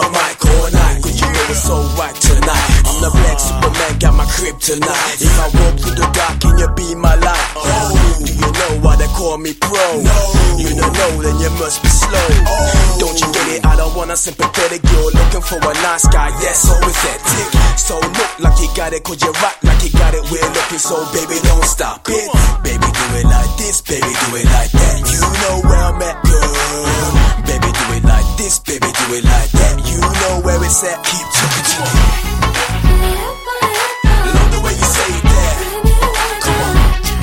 my mic all night, cause you know it's so right tonight. I'm the black Superman, got my kryptonite. If I walk through the dark, can you be my light? Do you know why they call me pro? You don't know, then you must be slow. Don't you get it? I don't want a sympathetic. You're looking for a nice guy, yes, so pathetic. So look like you got it, cause you rock like you got it. We're looking, so baby, don't stop it. Baby, do it like this, baby, do it like that. You know where I'm at, girl. Baby, do it like this, baby, do it like that. You know where it's at, keep talking to me. Love the way you say that. Come on.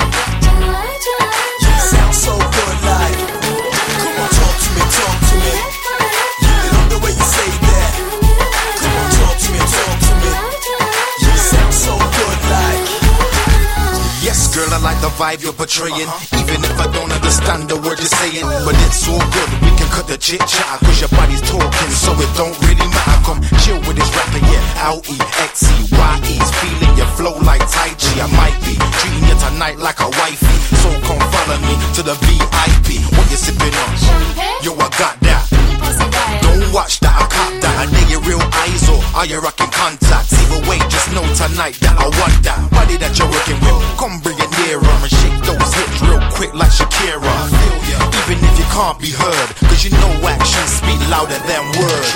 You sound so good, like. Come on, talk to me, talk to me. Love the way you say that. Come on, talk to me, talk to me. You sound so good, like. Yes, girl, I like the vibe you're portraying. Even if I don't understand the word you're saying, but it's all good, we can cut the chit-chat, cause your body's talking, so it don't really matter. Come chill with this rapper, yeah. L-E-X-E-Y-E's feeling your flow like Tai Chi. I might be treating you tonight like a wifey, so come follow me to the VIP. What you sipping on? Yo, I got that. Don't watch that, I cop that. Are they your real eyes or are you rocking contacts? Either way, just know tonight that I want that body that you're working with. Come bring it nearer and shake those hips real quick like Shakira. Even if you can't be heard, cause you know actions speak louder than words.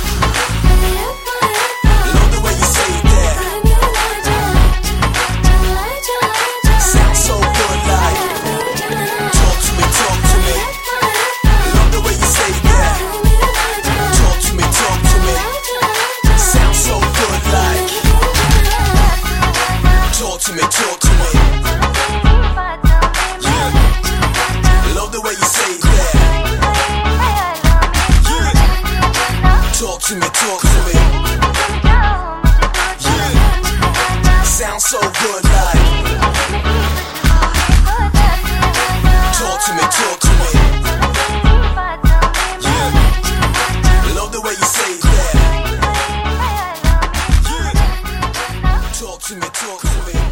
Love the way you say that. Sound so good, like. Talk to me, talk to me. Love the way you say that. Talk to me, talk to me. Sound so good, like. Talk to me, talk to me. Yeah. Love the way you say that. Yeah. Talk to me, talk to me. Yeah. Sound so good, like. Talk to me, talk to me. Yeah. Love the way you say that. Yeah. Talk to me, talk to me.